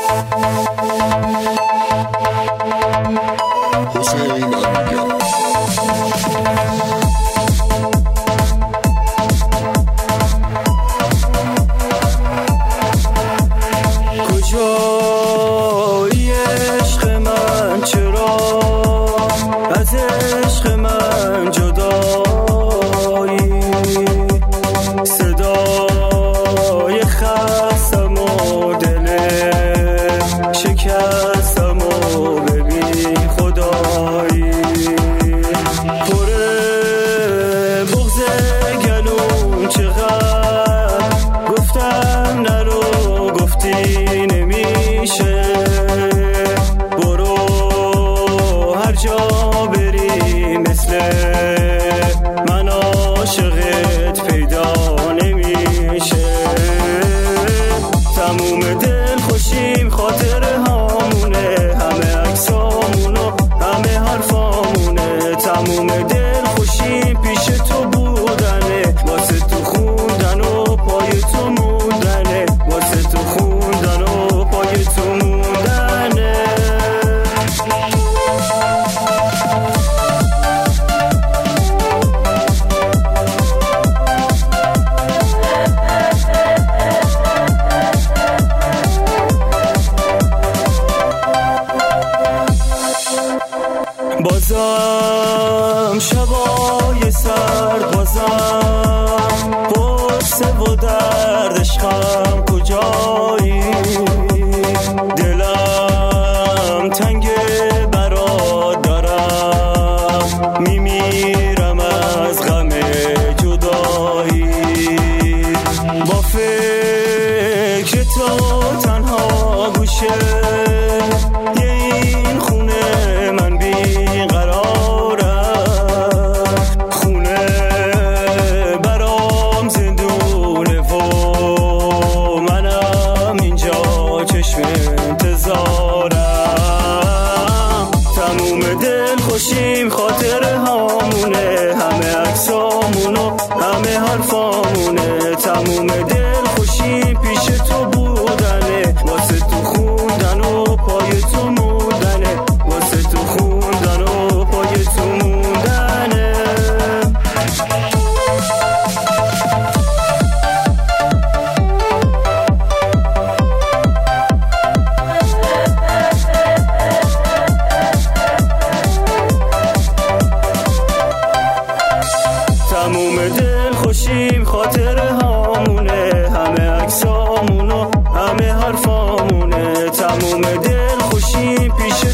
کجایی عشق من، چرا از عشق من جدایی؟ صدای خستم و دل شکستم و ببین خدایی. پر بغض گلوم چقدر گفتم نرو، گفتی نمیشه. برو هر جا بری مثل من عاشقت پیدا نمیشه. تموم دل خوشیم خاطره هامونه، همه عکسامونو همه حرفامونه. تموم دل خوشیم پیش تو بودنه، واسه تو خوندن و پای تو موندنه، واسه تو خوندن و پای تو موندنه. بازم شبای سرد، بازم قصه و درد عشقم کجایی؟ دلم تنگ برات دارم، میمیرم از غم جدایی. با فکر تو تنها گوشه این خونه من بیقرارم. خونه برام زندونه و منم اینجا چشم انتظارم. تموم دل خوشیم خاطره هامونه، همه عکسامونو همه حرفامونه. تموم دل خوشیم پیش تو بودنه، واسه تو خوندن و پای تو موندنه، واسه تو خوندن و پای تو موندنه. تموم دل خوشیم خاطره هامونه، همه عکسامونو همه حرفامونه. تموم دل خوشیم پیش